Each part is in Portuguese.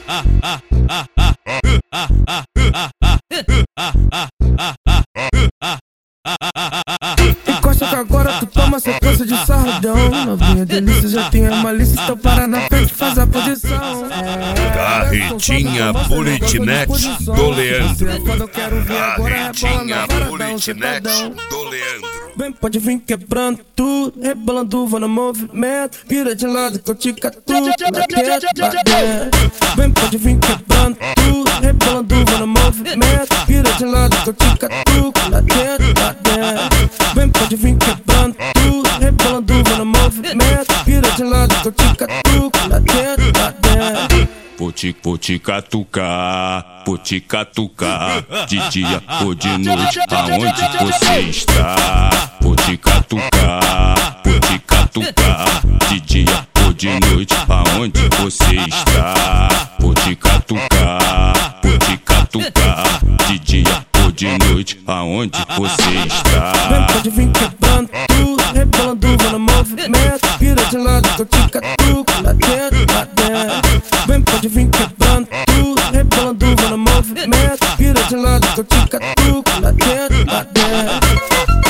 Encosta que agora tu toma sequência de sarradão. Novinha delícia, já tem a malícia, então para na frente, faz a posição. Carretinha Bulletnet do Leandro. Carretinha Bulletnet do Leandro. Bem, pode vir quebrando tudo, rebolando, vou no movimento. Vira de lado que eu te catuco, lá dentro. Bem, pode vir quebrando tudo, rebolando, vou no movimento. Vira de lado que eu te catuco, lá dentro. Bem, pode vir quebrando tudo, rebolando, vou no movimento. Vira de lado que eu te catuco, lá dentro. Vou te catucar, vou te catucar, de dia ou de noite, aonde você está? Vou te catucar, de dia ou de noite, aonde você está? Vou te catucar, de dia ou de noite, aonde você está? Bem, pode vir quebrando tudo, rebolando, vou no movimento. Vira de lado que eu te catuco, lá dentro. Bem, pode vir quebrando tudo, rebolando, vou no movimento. Vira de lado que eu te catuco, lá dentro.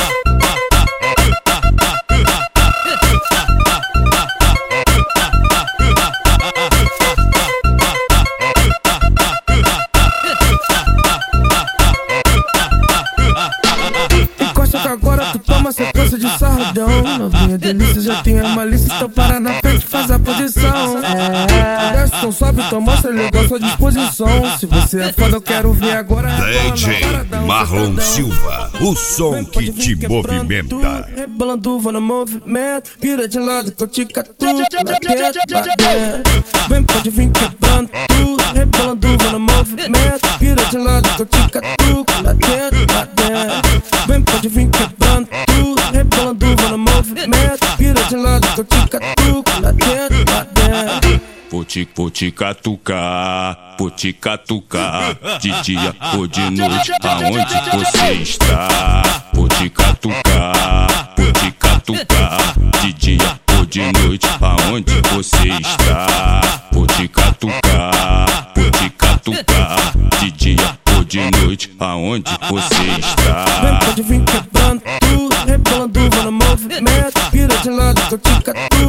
Encosta que agora tu toma sequência de sarradão. Novinha delícia, já tem a malícia, então para na frente, faz a posição. Desce, então sobe, então mostra legal sua disposição. Se você é foda, eu quero ver agora. DJ Marlon Silva, o som que te movimenta. Rebolando, vou no movimento. Vira de lado que eu te catuco, lá dentro. Bem, pode vir quebrando tudo, rebolando, vou no movimento. Vira de lado que eu te catuco, lá dentro. Bem, pode vir quebrando tudo, rebolando, vou no movimento. Vira de lado que eu te catuco, lá dentro. Vou te catucar, de dia ou de noite, aonde você está? Vou te catucar, de dia ou de noite, aonde você está? Vou te catucar, de dia ou de noite, aonde você está? Bem, pode vir quebrando tudo, rebolando, vou no movimento. Vira de lado que eu te catuco,